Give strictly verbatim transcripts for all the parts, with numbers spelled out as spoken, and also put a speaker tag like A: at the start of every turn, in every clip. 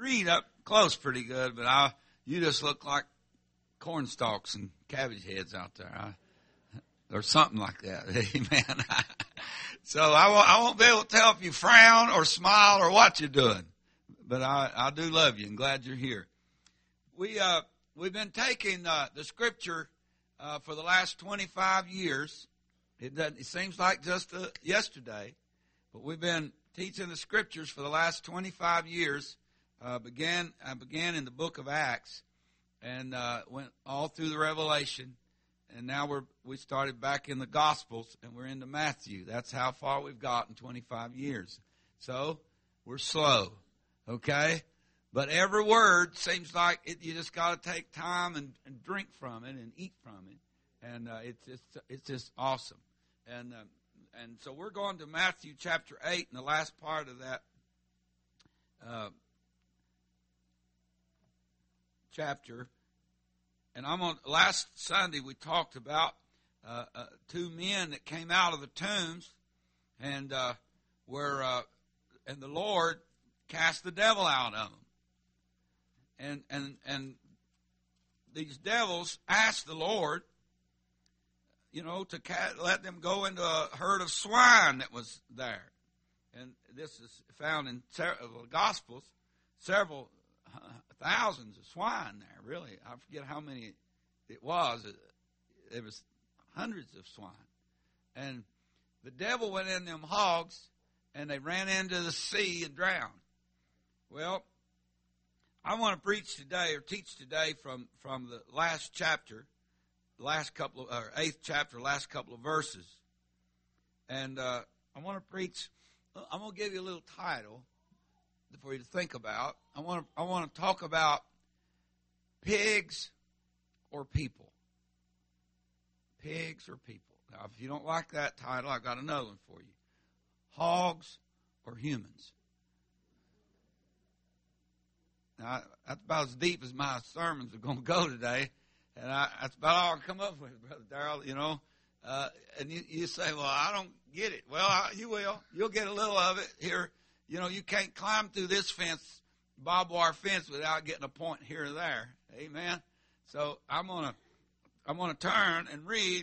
A: read up close pretty good, but I, you just look like corn stalks and cabbage heads out there, I, or something like that. Amen. So I won't, I won't be able to tell if you frown or smile or what you're doing, but I, I do love you and glad you're here. We uh, we've been taking uh, the scripture uh, for the last twenty-five years. It doesn't, it seems like just uh, yesterday, but we've been teaching the scriptures for the last twenty-five years. Uh, began I began in the book of Acts and uh, went all through the Revelation, and now we're we started back in the Gospels and we're into Matthew. That's how far we've got in twenty-five years. So we're slow, okay? But every word seems like it, you just got to take time and, and drink from it and eat from it, and uh, it's just it's just awesome. And uh, and so we're going to Matthew chapter eight, and the last part of that uh, chapter. And I'm on. Last Sunday we talked about uh, uh, two men that came out of the tombs, and uh, were uh, and the Lord cast the devil out of them. And and and these devils asked the Lord, you know, to let them go into a herd of swine that was there. And this is found in several Gospels, several thousands of swine there, really. I forget how many it was. There was hundreds of swine. And the devil went in them hogs, and they ran into the sea and drowned. Well, I want to preach today, or teach today, from, from the last chapter, last couple of, or eighth chapter, last couple of verses. And uh, I want to preach, I'm going to give you a little title for you to think about. I want to, I want to talk about pigs or people. Pigs or people. Now, if you don't like that title, I've got another one for you. Hogs or humans. Now, that's about as deep as my sermons are going to go today. And I, that's about all I can come up with, Brother Darrell, you know. Uh, and you, you say, well, I don't get it. Well, I, you will. You'll get a little of it here. You know, you can't climb through this fence, barbed wire fence, without getting a point here or there. Amen. So I'm gonna I'm gonna turn and read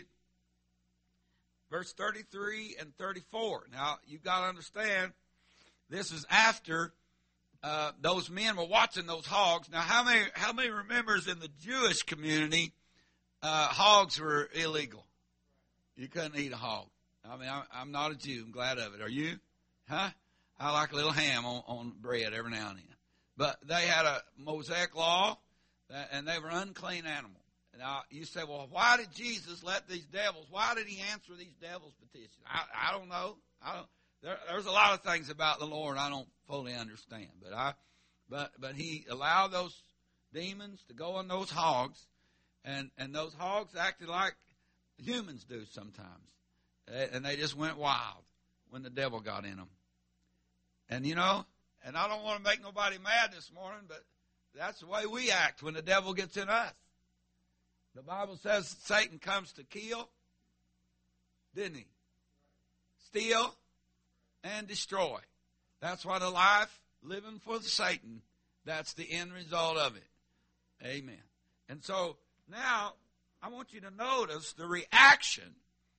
A: verse thirty-three and thirty-four. Now you got to understand, this is after uh, those men were watching those hogs. Now, how many how many remembers in the Jewish community uh, hogs were illegal? You couldn't eat a hog. I mean, I'm, I'm not a Jew. I'm glad of it. Are you? Huh? I like a little ham on, on bread every now and then. But they had a Mosaic law, that, and they were unclean animals. Now, you say, well, why did Jesus let these devils, why did he answer these devils' petitions? I, I don't know. I don't, there, there's a lot of things about the Lord I don't fully understand. But I, but but he allowed those demons to go on those hogs, and, and those hogs acted like humans do sometimes. And they just went wild when the devil got in them. And, you know, and I don't want to make nobody mad this morning, but that's the way we act when the devil gets in us. The Bible says Satan comes to kill, didn't he? Steal and destroy. That's what a life living for Satan, that's the end result of it. Amen. And so now I want you to notice the reaction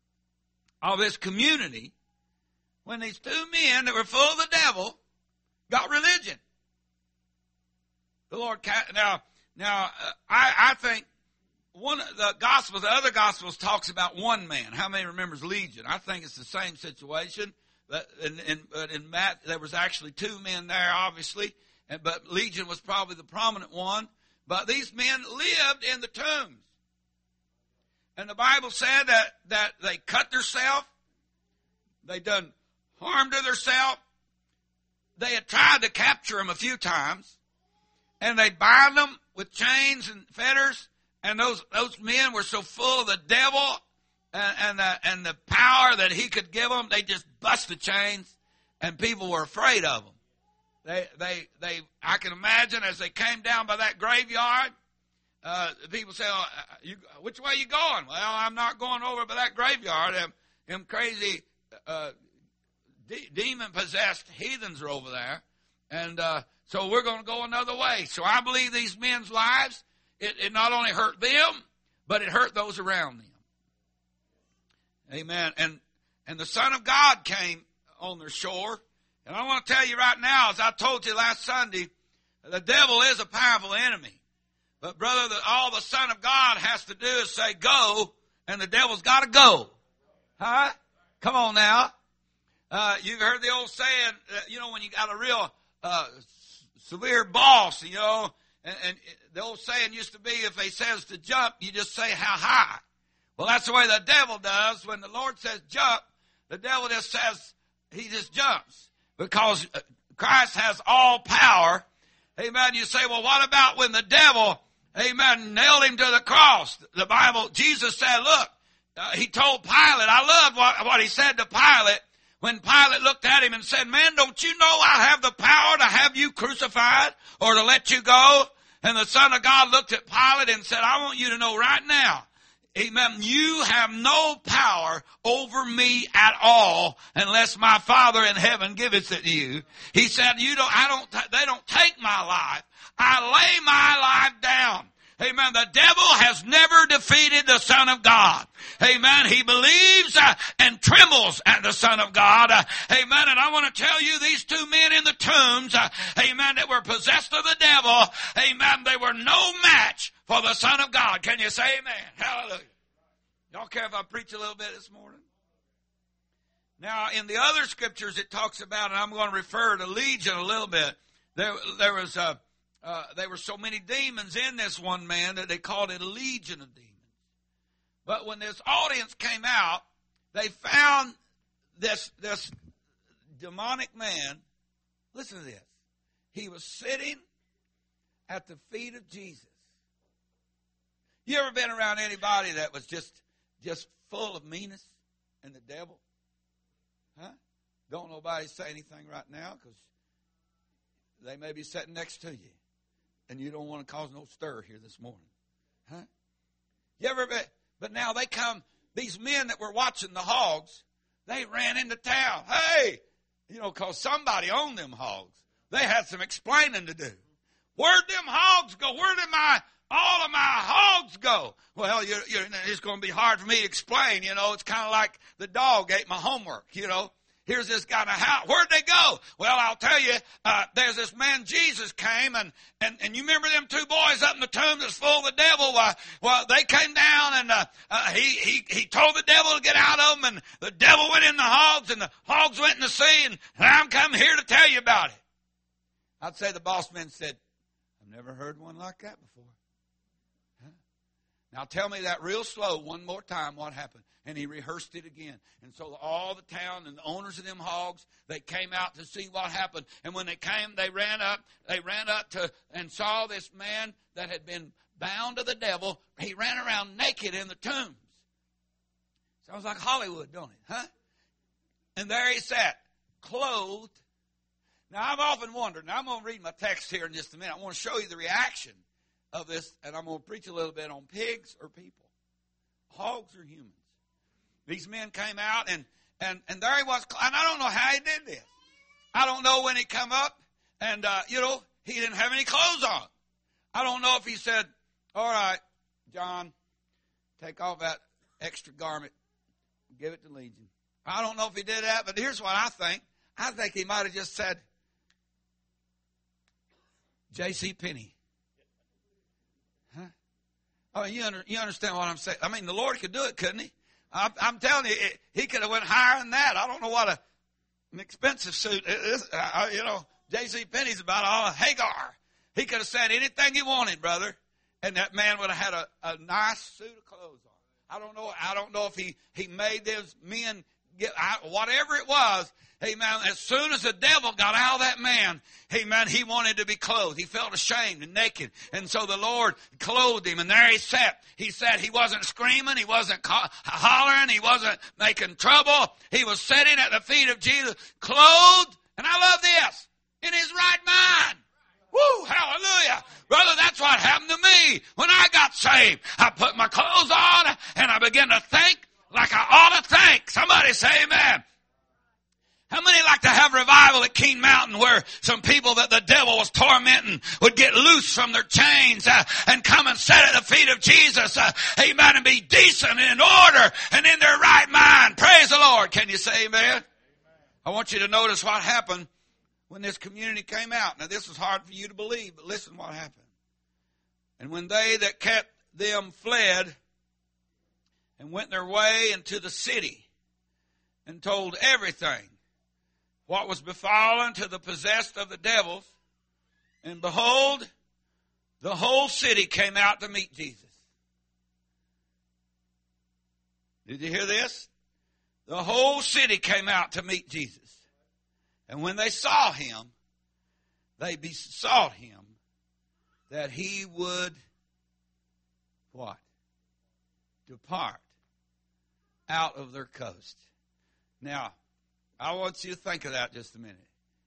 A: of this community when these two men that were full of the devil got religion. The Lord, now, now uh, I, I think one of the Gospels, the other Gospels talks about one man. How many remembers Legion? I think it's the same situation. But in, in, but in Matt, there was actually two men there, obviously, and, but Legion was probably the prominent one. But these men lived in the tombs. And the Bible said that, that they cut themselves. They done harm to themselves. They had tried to capture them a few times. And they bind them with chains and fetters. And those, those men were so full of the devil and, and, the, and the power that he could give them, they just bust the chains. And people were afraid of them. They, they, they, I can imagine as they came down by that graveyard, uh, people say, oh, you, which way you going? Well, I'm not going over by that graveyard. Them, them crazy, uh, de- demon-possessed heathens are over there. And, uh, So we're going to go another way. So I believe these men's lives, it, it not only hurt them, but it hurt those around them. Amen. And and the Son of God came on their shore. And I want to tell you right now, as I told you last Sunday, the devil is a powerful enemy. But brother, the, all the Son of God has to do is say go, and the devil's got to go. Huh? Come on now. Uh, you've heard the old saying, uh, you know, when you got a real uh, severe boss, you know, and, and the old saying used to be, if he says to jump, you just say how high. Well, that's the way the devil does. When the Lord says jump, the devil just says, he just jumps. Because Christ has all power. Amen. You say, well, what about when the devil, amen, nailed him to the cross? The Bible, Jesus said, look, uh, he told Pilate, I love what, what he said to Pilate, when Pilate looked at him and said, man, don't you know I have the power to have you crucified or to let you go? And the Son of God looked at Pilate and said, I want you to know right now, amen, you have no power over me at all unless my Father in heaven giveth it to you. He said, you don't, I don't, they don't take my life. I lay my life down. Amen. The devil has never defeated the Son of God. Amen. He believes uh, and trembles at the Son of God. Uh, amen. And I want to tell you, these two men in the tombs, uh, amen, that were possessed of the devil, amen, they were no match for the Son of God. Can you say amen? Hallelujah. Y'all care if I preach a little bit this morning? Now, in the other scriptures it talks about, and I'm going to refer to Legion a little bit, there, there was uh, uh, there were so many demons in this one man that they called it a legion of demons. But when this audience came out, they found this, this demonic man. Listen to this. He was sitting at the feet of Jesus. You ever been around anybody that was just just full of meanness and the devil? Huh? Don't nobody say anything right now because they may be sitting next to you and you don't want to cause no stir here this morning. Huh? You ever been? But now they come, these men that were watching the hogs, they ran into town. Hey, you know, because somebody owned them hogs. They had some explaining to do. Where'd them hogs go? Where did my all of my hogs go? Well, you're, you're, it's going to be hard for me to explain. You know, it's kind of like the dog ate my homework. You know, here's this guy in a house. Where'd they go? Well, I'll tell you, uh, there's this man Jesus came, and, and, and you remember them two boys up in the tomb that's full of the devil? Uh, well, they came down, and uh, uh, he, he, he told the devil to get out of them, and the devil went in the hogs, and the hogs went in the sea, and, and I'm coming here to tell you about it. I'd say the boss man said, I've never heard one like that before. Now tell me that real slow one more time what happened. And he rehearsed it again. And so all the town and the owners of them hogs, they came out to see what happened. And when they came, they ran up, they ran up to and saw this man that had been bound to the devil. He ran around naked in the tombs. Sounds like Hollywood, don't it? Huh? And there he sat, clothed. Now I've often wondered, now I'm going to read my text here in just a minute. I want to show you the reaction of this, and I'm going to preach a little bit on pigs or people, hogs or humans. These men came out, and and and there he was, and I don't know how he did this. I don't know when he come up, and uh, you know, he didn't have any clothes on. I don't know if he said, all right, John, take off that extra garment, give it to Legion. I don't know if he did that, but here's what I think. I think he might have just said, J C Penney. I mean, you, under, you understand what I'm saying? I mean, the Lord could do it, couldn't he? I'm, I'm telling you, it, he could have went higher than that. I don't know what a, an expensive suit is. Uh, you know, J C Penney's about all Hagar. He could have said anything he wanted, brother, and that man would have had a, a nice suit of clothes on. I don't know. I don't know if he, he made those men get I, whatever it was. Amen. As soon as the devil got out of that man, amen, he wanted to be clothed. He felt ashamed and naked. And so the Lord clothed him. And there he sat. He said he wasn't screaming. He wasn't hollering. He wasn't making trouble. He was sitting at the feet of Jesus, clothed. And I love this, in his right mind. Woo, hallelujah. Brother, that's what happened to me when I got saved. I put my clothes on and I began to think like I ought to think. Somebody say amen. How many many like to have revival at King Mountain where some people that the devil was tormenting would get loose from their chains uh, and come and sit at the feet of Jesus, uh, amen, and be decent and in order and in their right mind. Praise the Lord. Can you say amen? Amen. I want you to notice what happened when this community came out. Now, this is hard for you to believe, but listen what happened. And when they that kept them fled and went their way into the city and told everything what was befallen to the possessed of the devils, and behold, the whole city came out to meet Jesus. Did you hear this? The whole city came out to meet Jesus. And when they saw him, they besought him that he would, what? Depart out of their coast. Now, I want you to think of that just a minute.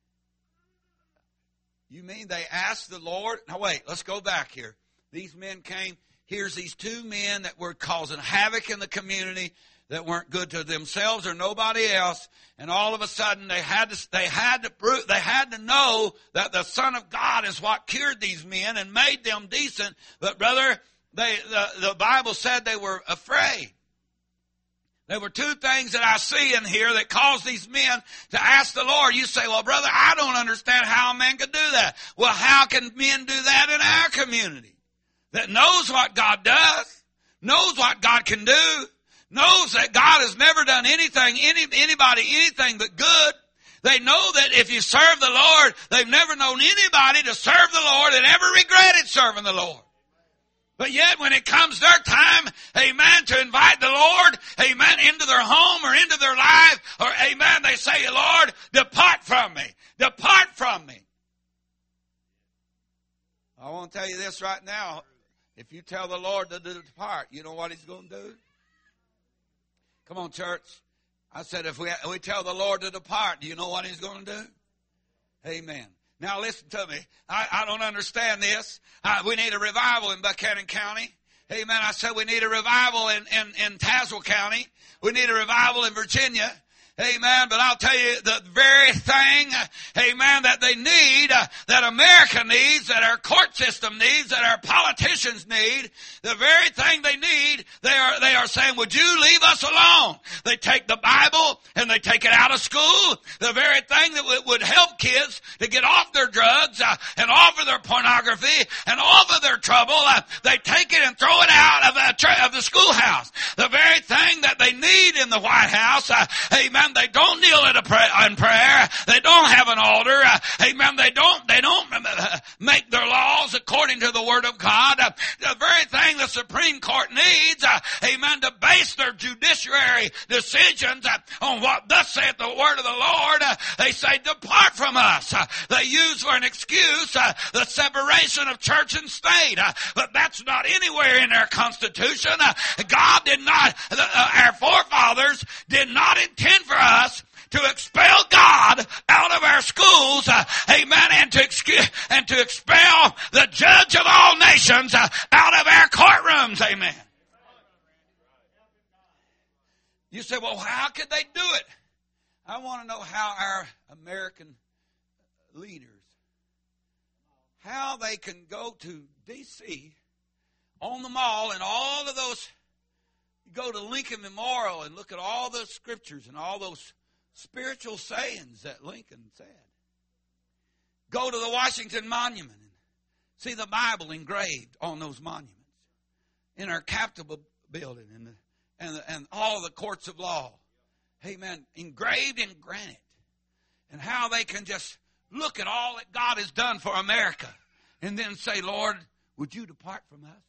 A: You mean they asked the Lord? Now wait, let's go back here. These men came. Here's these two men that were causing havoc in the community, that weren't good to themselves or nobody else, and all of a sudden they had to they had to prove, they had to know that the Son of God is what cured these men and made them decent. But brother, they the, the Bible said they were afraid. There were two things that I see in here that caused these men to ask the Lord. You say, well, brother, I don't understand how a man could do that. Well, how can men do that in our community? That knows what God does, knows what God can do, knows that God has never done anything, any, anybody, anything but good. They know that if you serve the Lord, they've never known anybody to serve the Lord and ever regretted serving the Lord. But yet when it comes their time, amen, to invite the Lord, amen, into their home or into their life, or amen, they say, Lord, depart from me. Depart from me. I want to tell you this right now. If you tell the Lord to depart, you know what he's going to do? Come on, church. I said, if we, we tell the Lord to depart, do you know what he's going to do? Amen. Now listen to me. I, I don't understand this. Uh, we need a revival in Buchanan County. Amen. I said we need a revival in, in, in Tazewell County. We need a revival in Virginia. Amen. But I'll tell you the very thing, amen, that they need, uh, that America needs, that our court system needs, that our politicians need, the very thing they need, they are, they are saying, would you leave us alone? They take the Bible and they take it out of school. The very thing that w- would help kids to get off their drugs, uh, and off of their pornography and off of their trouble, uh, they take it and throw it out of the, tra- of the schoolhouse. The very thing that they need in the White House, uh, amen, they don't kneel in, a pray, in prayer. They don't have an altar. Uh, amen. They don't, they don't uh, make their laws according to the Word of God. Uh, the very thing the Supreme Court needs, uh, amen, to base their judiciary decisions uh, on what thus saith the Word of the Lord, uh, they say, depart from us. Uh, they use for an excuse uh, the separation of church and state. Uh, but that's not anywhere in our Constitution. Uh, God did not, uh, our forefathers did not intend for us to expel God out of our schools, uh, amen, and to excuse, and to expel the judge of all nations uh, out of our courtrooms, amen. You say, well, how could they do it? I want to know how our American leaders, how they can go to D C on the mall and all of those. Go to Lincoln Memorial and look at all those scriptures and all those spiritual sayings that Lincoln said. Go to the Washington Monument and see the Bible engraved on those monuments. In our Capitol building and, the, and, the, and all the courts of law. Amen. Engraved in granite. And how they can just look at all that God has done for America and then say, Lord, would you depart from us?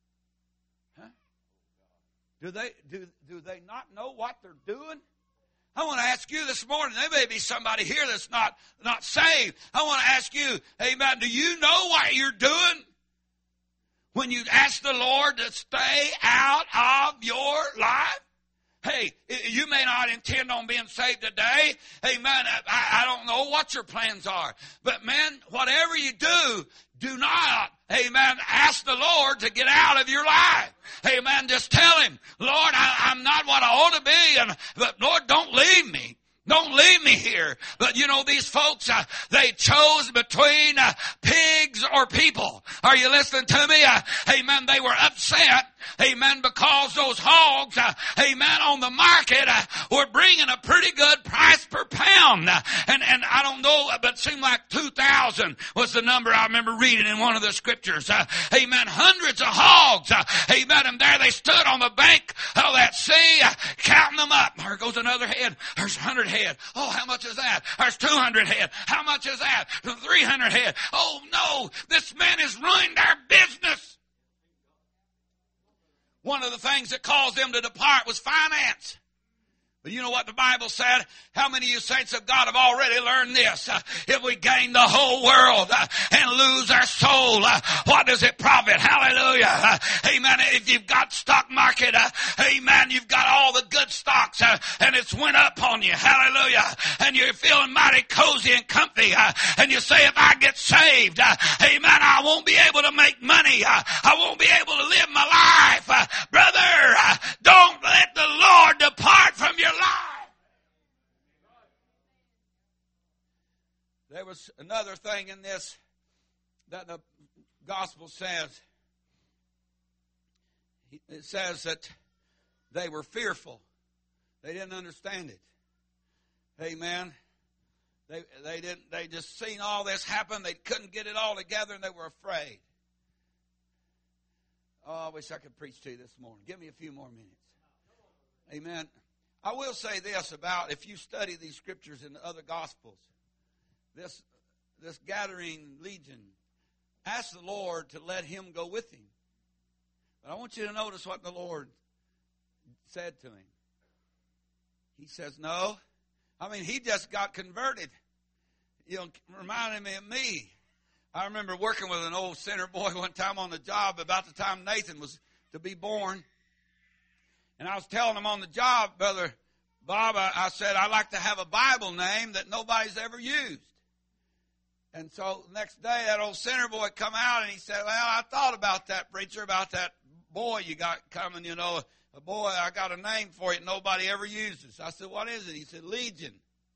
A: Do they do do they not know what they're doing? I want to ask you this morning, there may be somebody here that's not, not saved. I want to ask you, amen, do you know what you're doing when you ask the Lord to stay out of your life? Hey, you may not intend on being saved today. Amen. I, I don't know what your plans are. But man, whatever you do, do not, amen, ask the Lord to get out of your life. Amen. Just tell him, Lord, I, I'm not what I ought to be. And, but Lord, don't leave me. Don't leave me here. But you know, these folks, uh, they chose between uh, pigs or people. Are you listening to me? Uh, amen. They were upset. Amen. Because those hogs, uh, amen, on the market uh, were bringing a pretty good price per pound. Uh, and, and I don't know, but it seemed like two thousand was the number I remember reading in one of the scriptures. Uh, amen. Hundreds of hogs. Uh, amen. And there they stood on the bank of that sea, uh, counting them up. There goes another head. There's a hundred head. Oh, how much is that? There's two hundred head. How much is that? three hundred head. Oh, no. This man has ruined our business. One of the things that caused them to depart was finance. But you know what the Bible said? How many of you saints of God have already learned this? Uh, if we gain the whole world uh, and lose our soul, uh, what does it profit? Hallelujah. Uh, amen. If you've got stock market, uh, amen, you've got all the good stocks uh, and it's went up on you. Hallelujah. And you're feeling mighty cozy and comfy. Uh, and you say, if I get saved, uh, amen, I won't be able to make money. Uh, I won't be able to live my life. Uh, brother, uh, don't let the Lord depart from your life. There was another thing in this that the gospel says. It says that they were fearful. They didn't understand it. Amen. They they didn't. They just seen all this happen. They couldn't get it all together, and they were afraid. Oh, I wish I could preach to you this morning. Give me a few more minutes. Amen. I will say this about if you study these scriptures in the other gospels, this this gathering legion asked the Lord to let him go with him. But I want you to notice what the Lord said to him. He says, no. I mean, he just got converted. You know, reminding me of me. I remember working with an old center boy one time on the job about the time Nathan was to be born. And I was telling him on the job, Brother Bob, I, I said, I'd like to have a Bible name that nobody's ever used. And so the next day, that old center boy come out and he said, well, I thought about that, preacher, about that boy you got coming, you know. A boy, I got a name for it nobody ever uses. I said, what is it? He said, Legion.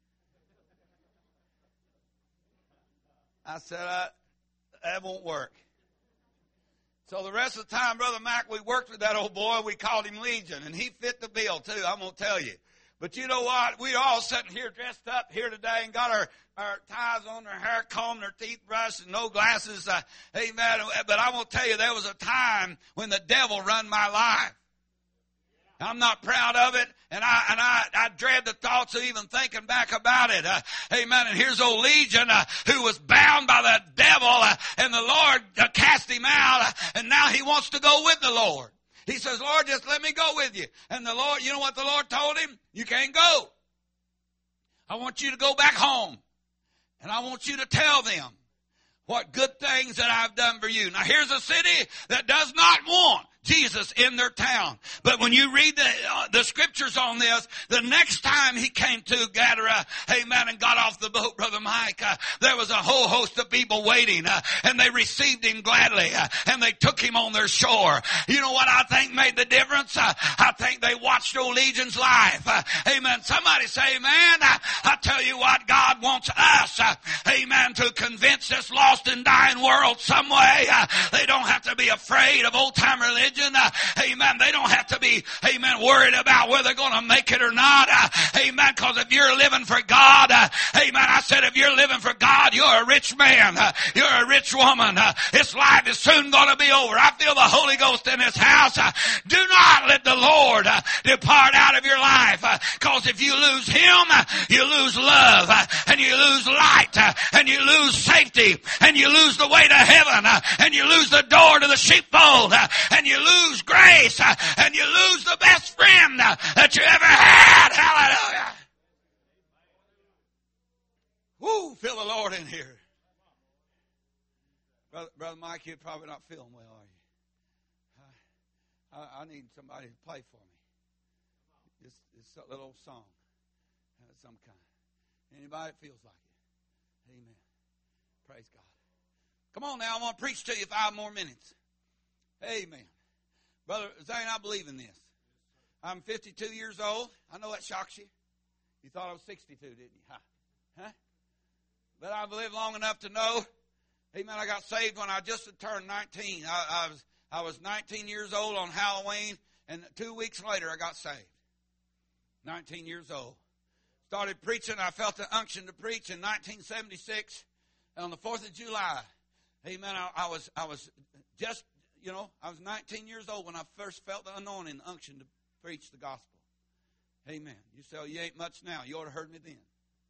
A: I said, uh, that won't work. So the rest of the time, Brother Mac, we worked with that old boy. We called him Legion, and he fit the bill, too, I'm going to tell you. But you know what? We're all sitting here dressed up here today and got our, our ties on, our hair combed, our teeth brushed, and no glasses. Uh, amen. But I'm going to tell you, there was a time when the devil run my life. I'm not proud of it, and I and I, I dread the thoughts of even thinking back about it. Uh, amen. And here's old Legion uh, who was bound by the devil, uh, and the Lord uh, cast him out, uh, and now he wants to go with the Lord. He says, Lord, just let me go with you. And the Lord, you know what the Lord told him? You can't go. I want you to go back home, and I want you to tell them what good things that I've done for you. Now, here's a city that does not want Jesus in their town. But when you read the, uh, the scriptures on this, the next time he came to Gadara, amen, and got off the boat, Brother Mike, uh, there was a whole host of people waiting, uh, and they received him gladly, uh, and they took him on their shore. You know what I think made the difference? Uh, I think they watched old Legion's life. Uh, amen. Somebody say, man, uh, I tell you what, God wants us, uh, amen, to convince this lost and dying world some way. Uh, they don't have to be afraid of old-time religion. Uh, amen. They don't have to be, amen, worried about whether they're going to make it or not. Uh, amen. Because if you're living for God, uh, amen, I said if you're living for God, you're a rich man. Uh, you're a rich woman. Uh, this life is soon going to be over. I feel the Holy Ghost in this house. Uh, do not let the Lord uh, depart out of your life. Because uh, if you lose Him, uh, you lose love. Uh, and you lose light. Uh, and you lose safety. And you lose the way to heaven. Uh, and you lose the door to the sheepfold. Uh, and you lose grace, uh, and you lose the best friend uh, that you ever had. Hallelujah. Woo, feel the Lord in here. Brother, Brother Mike, you're probably not feeling well, are you? I, I need somebody to play for me. This, this little old song of some kind. Anybody that feels like it. Amen. Praise God. Come on now, I want to preach to you five more minutes. Amen. Brother Zane, I believe in this. I'm fifty-two years old. I know that shocks you. You thought I was sixty-two, didn't you? Huh? Huh? But I've lived long enough to know. Amen. I got saved when I just had turned nineteen. I, I was I was nineteen years old on Halloween, and two weeks later I got saved. nineteen years old. Started preaching. I felt the unction to preach in nineteen seventy-six on the fourth of July. Amen. I, I was I was just, you know, I was nineteen years old when I first felt the anointing, the unction to preach the gospel. Amen. You say, oh, you ain't much now. You ought to have heard me then.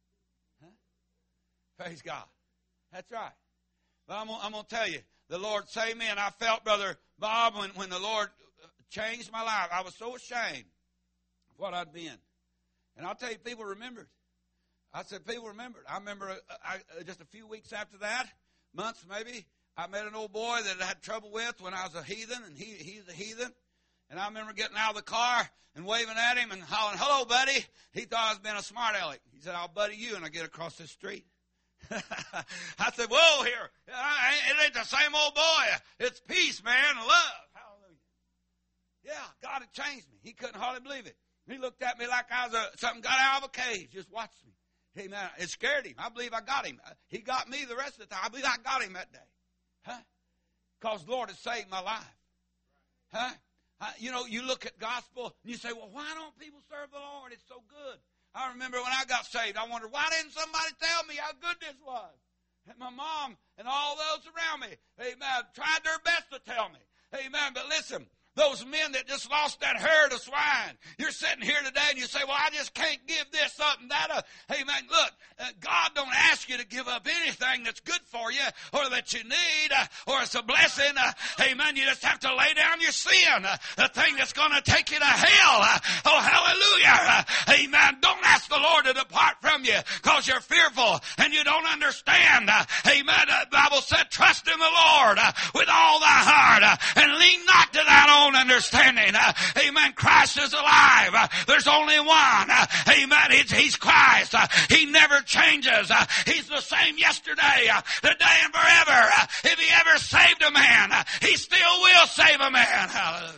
A: Huh? Praise God. That's right. But I'm, I'm going to tell you, the Lord saved me, and I felt, Brother Bob, when, when the Lord changed my life, I was so ashamed of what I'd been. And I'll tell you, people remembered. I said, people remembered. I remember uh, I, uh, just a few weeks after that, months maybe, I met an old boy that I had trouble with when I was a heathen, and he he's a heathen. And I remember getting out of the car and waving at him and hollering, hello, buddy. He thought I was being a smart aleck. He said, I'll buddy you, and I get across the street. I said, whoa, here. It ain't the same old boy. It's peace, man, and love. Hallelujah. Yeah, God had changed me. He couldn't hardly believe it. He looked at me like I was a, something got out of a cage. Just watched me. Hey, man, it scared him. I believe I got him. He got me the rest of the time. I believe I got him that day. Huh? Because the Lord has saved my life. Huh? I, you know, you look at gospel and you say, well, why don't people serve the Lord? It's so good. I remember when I got saved, I wondered, why didn't somebody tell me how good this was? And my mom and all those around me, amen, tried their best to tell me. Amen. But listen, those men that just lost that herd of swine, you're sitting here today and you say, well, I just can't give this up and that up. Amen. Look, uh, God don't ask you to give up anything that's good for you or that you need uh, or it's a blessing. Uh, amen. You just have to lay down your sin, uh, the thing that's going to take you to hell. Uh, oh, hallelujah. Uh, amen. Don't ask the Lord to depart from you because you're fearful and you don't understand. Uh, amen. Uh, the Bible said, trust in the Lord uh, with all thy heart uh, and lean not to thine own understanding. Uh, amen. Christ is alive. Uh, there's only one. Uh, amen. He's, he's Christ. Uh, he never changes. Uh, he's the same yesterday, uh, today, and forever. Uh, if he ever saved a man, uh, he still will save a man. Hallelujah.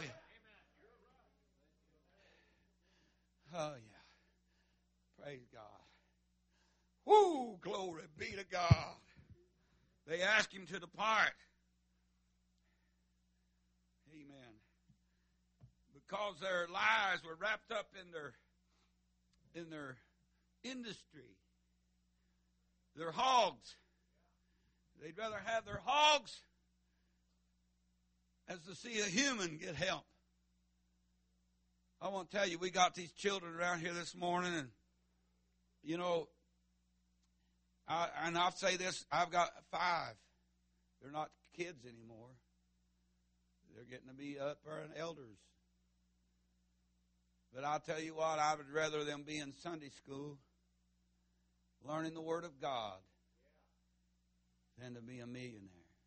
A: Oh, yeah. Praise God. Woo, glory be to God. They asked him to depart. Because their lives were wrapped up in their in their industry, their hogs. They'd rather have their hogs as to see a human get help. I want to tell you, we got these children around here this morning, and you know, I, and I'll say this: I've got five. They're not kids anymore. They're getting to be up and elders. But I'll tell you what, I would rather them be in Sunday school learning the Word of God than to be a millionaire.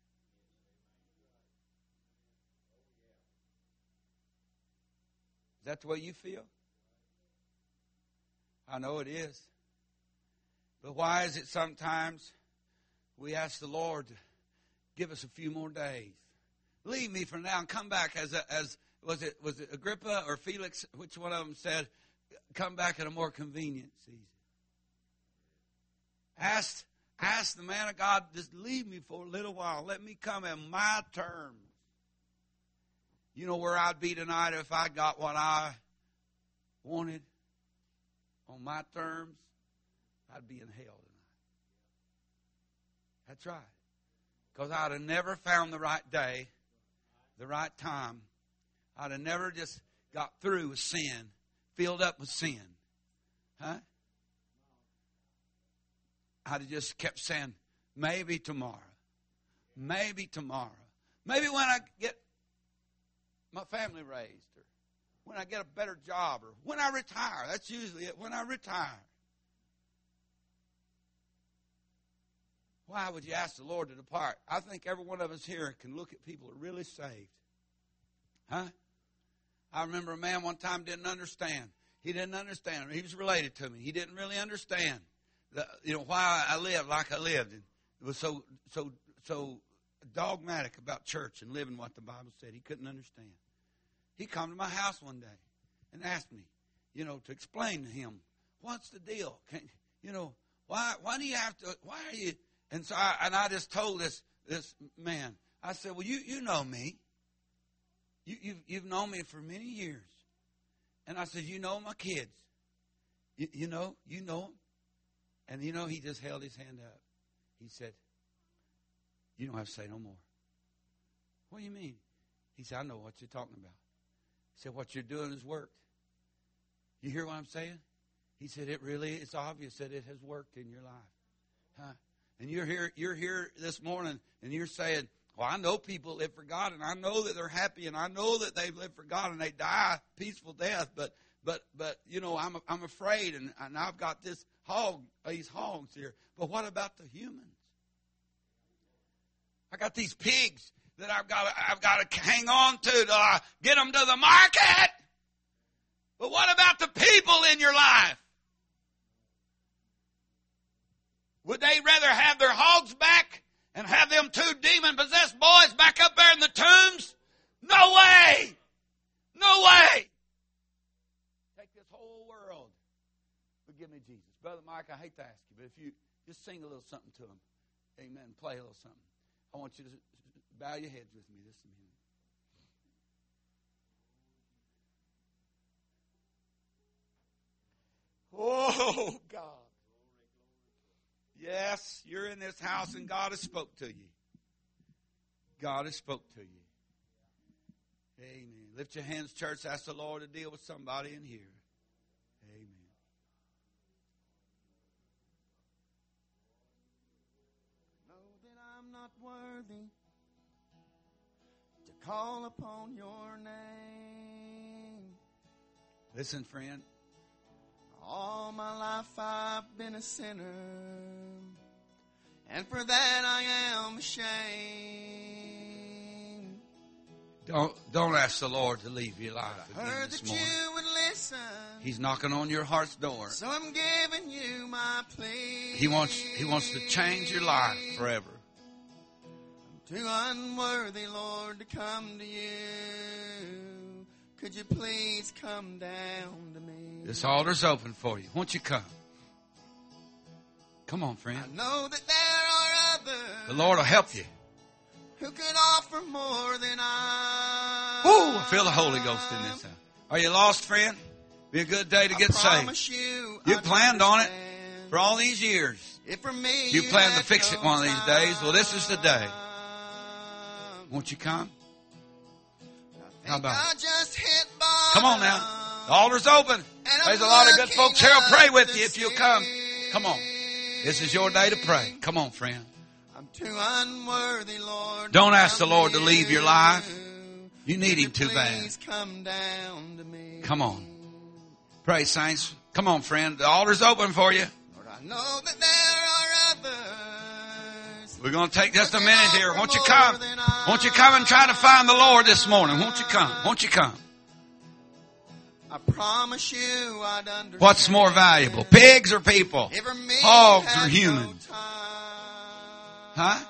A: Is that the way you feel? I know it is. But why is it sometimes we ask the Lord to give us a few more days? Leave me for now and come back as a, as Was it was it Agrippa or Felix? Which one of them said, come back at a more convenient season? Ask, ask the man of God, just leave me for a little while. Let me come in my terms. You know where I'd be tonight if I got what I wanted on my terms? I'd be in hell tonight. That's right. Because I'd have never found the right day, the right time. I'd have never just got through with sin, filled up with sin. Huh? I'd have just kept saying, maybe tomorrow. Maybe tomorrow. Maybe when I get my family raised, or when I get a better job, or when I retire. That's usually it, when I retire. Why would you ask the Lord to depart? I think every one of us here can look at people who are really saved. Huh? I remember a man one time didn't understand. He didn't understand. He was related to me. He didn't really understand, the, you know, why I lived like I lived. And it was so so so dogmatic about church and living what the Bible said. He couldn't understand. He come to my house one day and asked me, you know, to explain to him what's the deal? Can, you know, why why do you have to, why are you? And so I, and I just told this this man, I said, well, you, you know me. You, you've, you've known me for many years. And I said, you know my kids. You, you know, you know them. And, you know, he just held his hand up. He said, you don't have to say no more. What do you mean? He said, I know what you're talking about. He said, what you're doing has worked. You hear what I'm saying? He said, it really, it's obvious that it has worked in your life. Huh? And you're here, you're here this morning, and you're saying, well, I know people live for God, and I know that they're happy, and I know that they've lived for God, and they die a peaceful death, but, but, but, you know, I'm, I'm afraid, and, and I've got this hog, these hogs here. But what about the humans? I got these pigs that I've got to, I've got to hang on to till I get them to the market. But what about the people in your life? Would they rather have their hogs back and have them two demon-possessed boys back up there in the tombs? No way! No way! Take this whole world. But give me Jesus. Brother Mike, I hate to ask you, but if you just sing a little something to him. Amen. Play a little something. I want you to bow your heads with me this minute. Oh, God. Yes, you're in this house and God has spoke to you. God has spoke to you. Amen. Lift your hands, church. Ask the Lord to deal with somebody in here. Amen.
B: Know that I'm not worthy to call upon your name.
A: Listen, friend.
B: All my life I've been a sinner, and for that I am ashamed.
A: Don't don't ask the Lord to leave your life
B: I
A: again
B: heard
A: this
B: that
A: morning.
B: you would listen.
A: He's knocking on your heart's door.
B: So I'm giving you my plea.
A: He wants he wants to change your life forever.
B: I'm too unworthy, Lord, to come to you. Could you please come down to me?
A: This altar's open for you. Won't you come? Come on, friend.
B: I know that there are others.
A: The Lord will help you.
B: Who could offer more than I?
A: Woo! I feel the Holy Ghost in this house. Are you lost, friend? Be a good day to get saved.
B: You
A: You planned on it
B: understand.
A: for all these years.
B: If for me
A: You
B: you
A: planned to
B: had
A: fix
B: no
A: it one of these days. Well, this is the day.
B: time.
A: Won't you come?
B: I
A: How about
B: I
A: it?
B: just hit bottom.
A: Come on now. The altar's open. There's a lot of good folks here will pray with you if you'll come. Come on. This is your day to pray. Come on, friend.
B: I'm too unworthy, Lord.
A: Don't
B: to
A: ask the
B: come
A: Lord
B: to
A: to leave your life. You need
B: Could
A: Him too bad.
B: Please come down to me.
A: Come on. Pray, saints. Come on, friend. The altar's open for you.
B: Lord, I know that there are others.
A: We're going to take just a
B: who
A: minute
B: can
A: here.
B: offer
A: Won't you
B: more
A: come?
B: than I.
A: Won't you come and try to find the Lord this morning? Won't you come? Won't you come?
B: I promise you I'd understand.
A: What's more valuable, pigs or people?
B: If for me
A: Hogs
B: had
A: or
B: no
A: humans?
B: time.
A: Huh?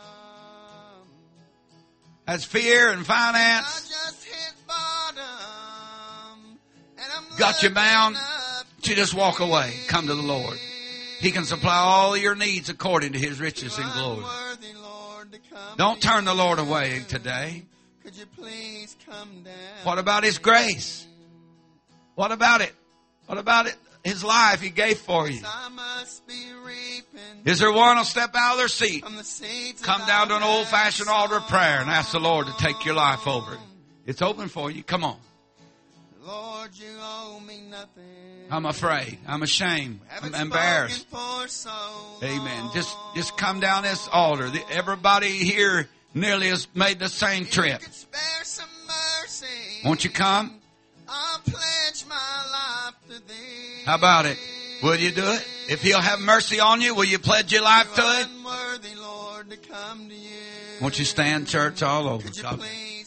A: That's fear and
B: I
A: finance.
B: just hit bottom, and I'm
A: Got you bound.
B: looking up
A: You just walk away. Come to the Lord. He can supply all your needs according to His riches and glory.
B: unworthy, Lord, to come
A: Don't
B: to
A: turn the
B: you.
A: Lord away today.
B: Could you please come down?
A: What about His grace? What about it? What about it? His life He gave for you.
B: I must be reaping
A: Is there one who'll step out of their seat?
B: from the seeds
A: Come
B: that
A: down to an
B: I've
A: old-fashioned altar of prayer and ask the Lord to
B: sown.
A: take your life over. It's open for you. Come on.
B: Lord, you owe me nothing.
A: I'm afraid. I'm ashamed.
B: Haven't
A: I'm embarrassed.
B: spoken for so
A: Amen.
B: long.
A: Just, just come down this altar. The- Everybody here nearly has made the same
B: If
A: trip.
B: you could spare some mercy,
A: Won't you come?
B: I'll pledge my life to thee.
A: How about it? Will you do it? If He'll have mercy on you, will you pledge your life to it?
B: Unworthy, Lord, to come to you.
A: Won't you stand, church, all over?
B: Could you
A: God-
B: please